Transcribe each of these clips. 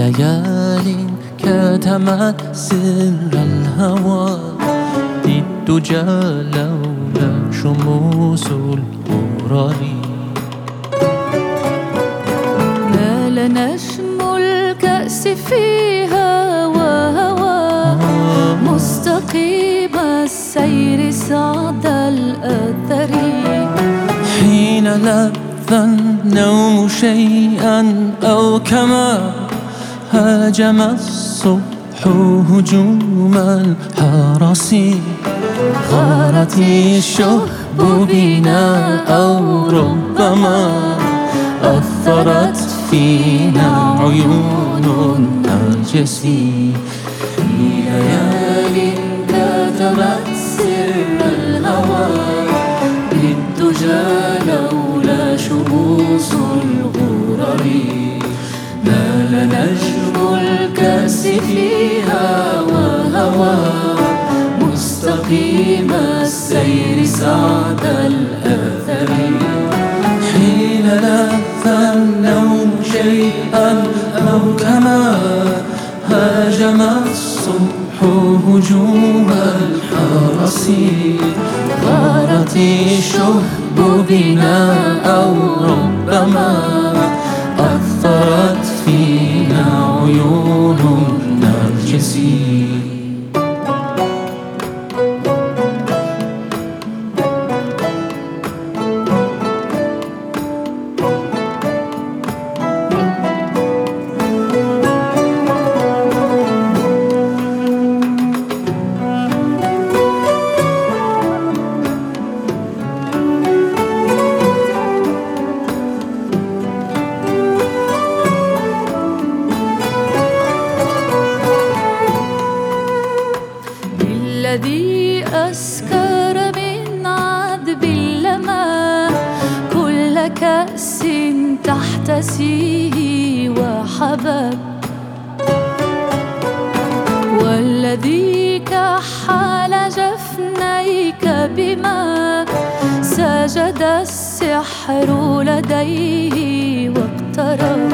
ليال كتمت سر الهوى الدجى لولا شموس الغرر نال نجم الكأس فيها وهوى مستقيم السير سعد الأثر حين لذ النوم شيئا أو كما هاجم الصبح هجوم الحرس غارت الشهب بنا أو ربما أثرت فينا عيون النرجس في ليال كتمت سر الهوى بالدجى لولا شموس الغرر نال نجم الكأس فيها وهوى مستقيم السير سعد الأثر حين لذ النوم شيئا أو كما هاجم الصبح هجوم الحرس غارت الشهب بنا أو ربما أثرت فينا عيون النرجس الذي أسكر من عذب اللمى كل كأس تحتسيه وحبب والذي كحل جفنيك بما سجد السحر لديه واقترب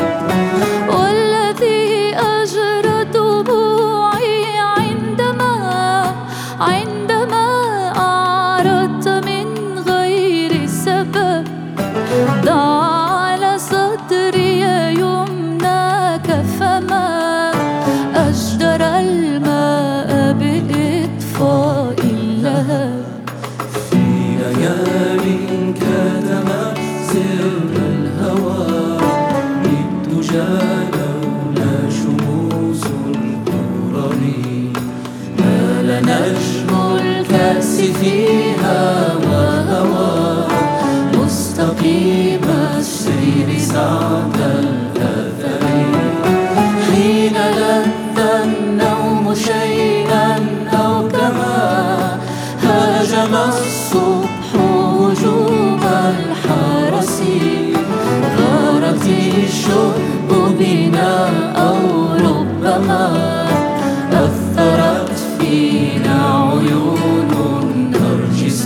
والذي أجرى دموعي عندما أعرضت من غير سبب ضع على صدري يمناك فما أجدر الماء بإطفاء اللهب في ليال كتمت سر الهوى بالدجى لولا شموس الغرر نال نجم الكأس فيها وهوى مستقيم السير سعد الأثر حين لذ النوم شيئا أو كما هاجم الصبح هجوم الحرس غارت الشهب بنا أو ربما أثرت فينا عيون النرجس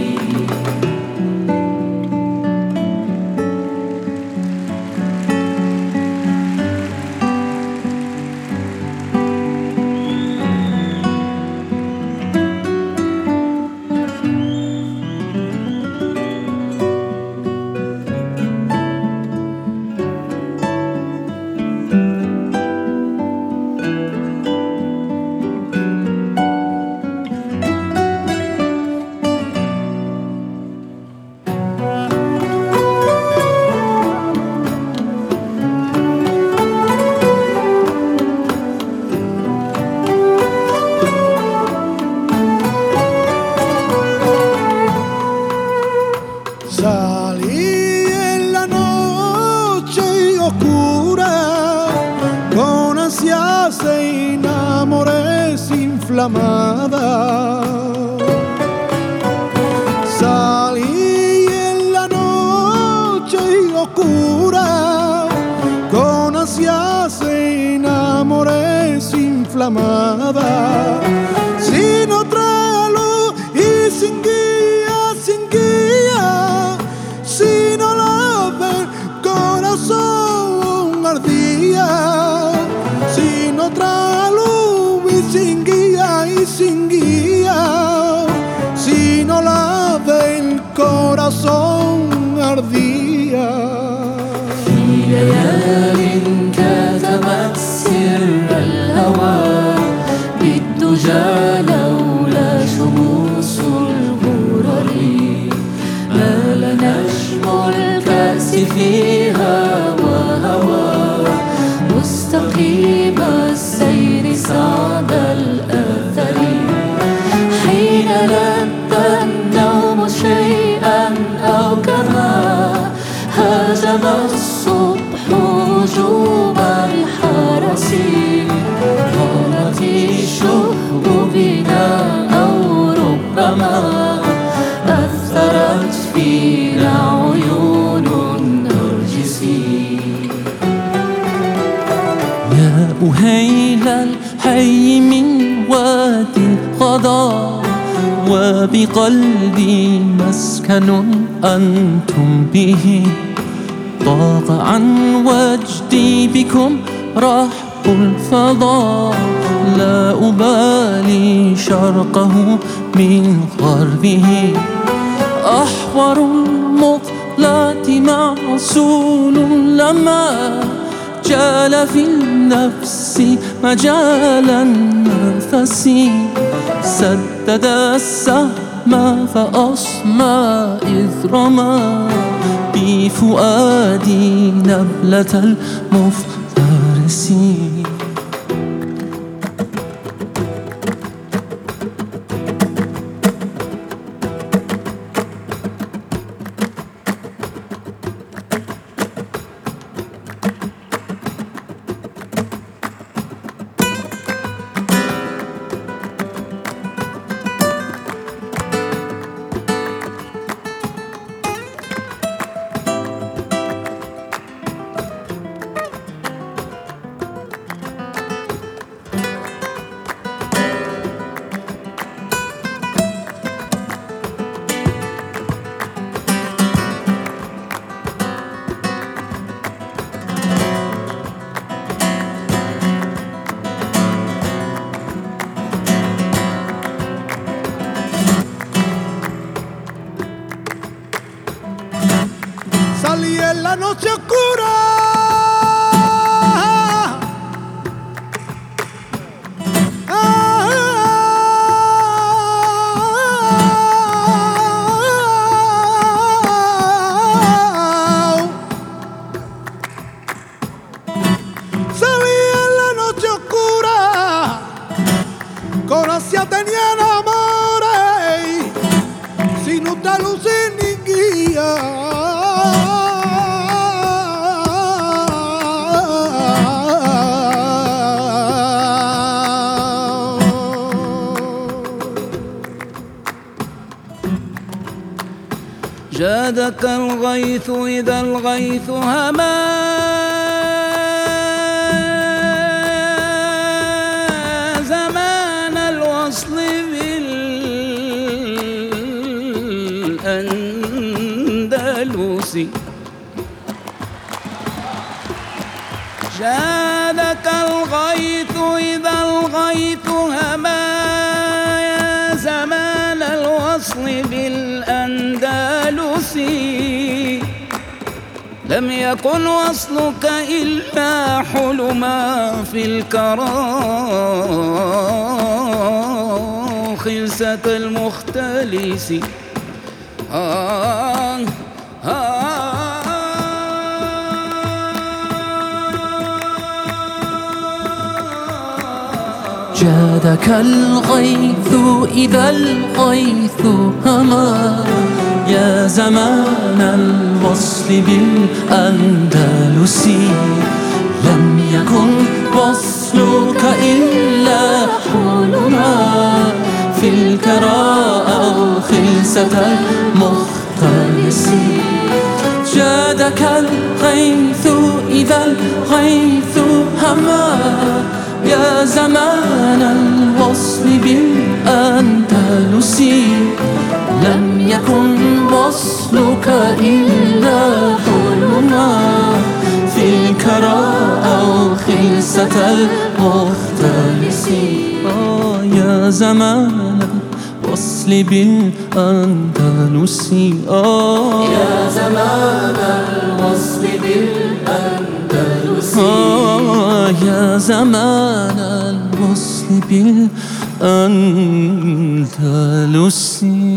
Salí en la noche oscura, con ansias e enamores inflamada. Salí en la noche oscura, con ansias e enamores inflamada. Sin otra luz y sin guía, sin guía, si no la ve, corazón ardía. sin guía, sino la del corazón ardía. في ليال كتمت سر الهوى بالدجى لولا شموس الغرر مال نجم الكأس فيها وهوى مستقيم السير سعد الأثر حين لذ النوم شيئا أو كما هاجم الصبح هجوم الحرس قامت الشهب بنا أو ربما أثرت فينا عيون النرجس. يا أهيل الحي من واد غضا وبقلبي مسكن أنتم به ضاق عن وجدي بكم رحب الفضاء لا أبالي شرقه من غربه أحور المطلات معسول لما جال في النفس مجال النفس سدد السهم فأصمى إذ رمى بفؤادي نبلة المفترس. Salí en la noche oscura salí en la noche oscura con ansia tenía amores sin otra luz ni guía. جادك الغيث إذا الغيث هما زمان الوصل بالأندلس جادك الغيث إذا الغيث هما زمان الوصل بالأندلس لم يكن وصلك إلا حلما في الكرى خلسة المختلس جادك الغيث إذا الغيث هما يا زمان الوصل بالأندلس لم يكن وصلك إلا حلما في الكرى أو خلسة المختلس جادك الغيث إذا الغيث هما يا زمان الوصل بالأندلس لم يكن وصلك إلا حلما في الكرى أو خلسة المختلس. يا يا زمان الوصل بالأندلس يا زمان الوصل بالأندلس يا زمان الوصل بالأندلس